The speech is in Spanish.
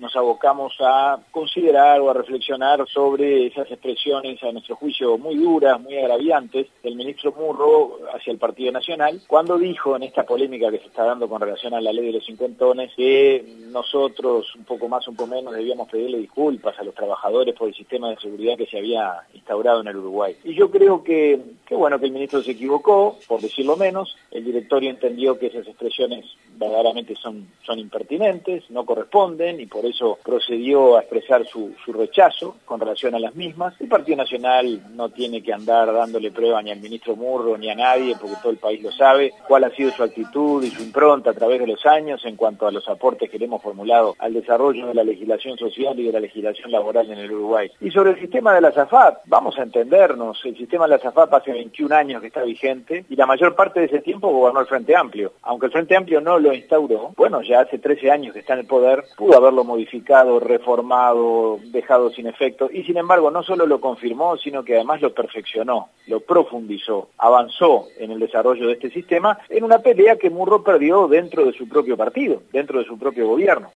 nos abocamos a considerar o a reflexionar sobre esas expresiones, a nuestro juicio, muy duras, muy agraviantes, del ministro Murro hacia el Partido Nacional, cuando dijo en esta polémica que se está dando con relación a la ley de los cincuentones que nosotros, un poco más, un poco menos, debíamos pedirle disculpas a los trabajadores por el sistema de seguridad que se había instaurado en el Uruguay. Y yo creo que bueno, que el ministro se equivocó, por decirlo menos. El directorio entendió que esas expresiones verdaderamente son impertinentes, no corresponden, y por eso procedió a expresar su rechazo con relación a las mismas. El Partido Nacional no tiene que andar dándole prueba ni al ministro Murro ni a nadie, porque todo el país lo sabe, cuál ha sido su actitud y su impronta a través de los años en cuanto a los aportes que le hemos formulado al desarrollo de la legislación social y de la legislación laboral en el Uruguay. Y sobre el sistema de la SAFAP, vamos a entendernos, el sistema de la SAFAP hace 21 años que está vigente y la mayor parte de ese tiempo gobernó el Frente Amplio. Aunque el Frente Amplio no lo instauró, bueno, ya hace 13 años que está en el poder, pudo haberlo modificado, reformado, dejado sin efecto, y sin embargo no solo lo confirmó, sino que además lo perfeccionó, lo profundizó, avanzó en el desarrollo de este sistema en una pelea que Murro perdió dentro de su propio partido, dentro de su propio gobierno.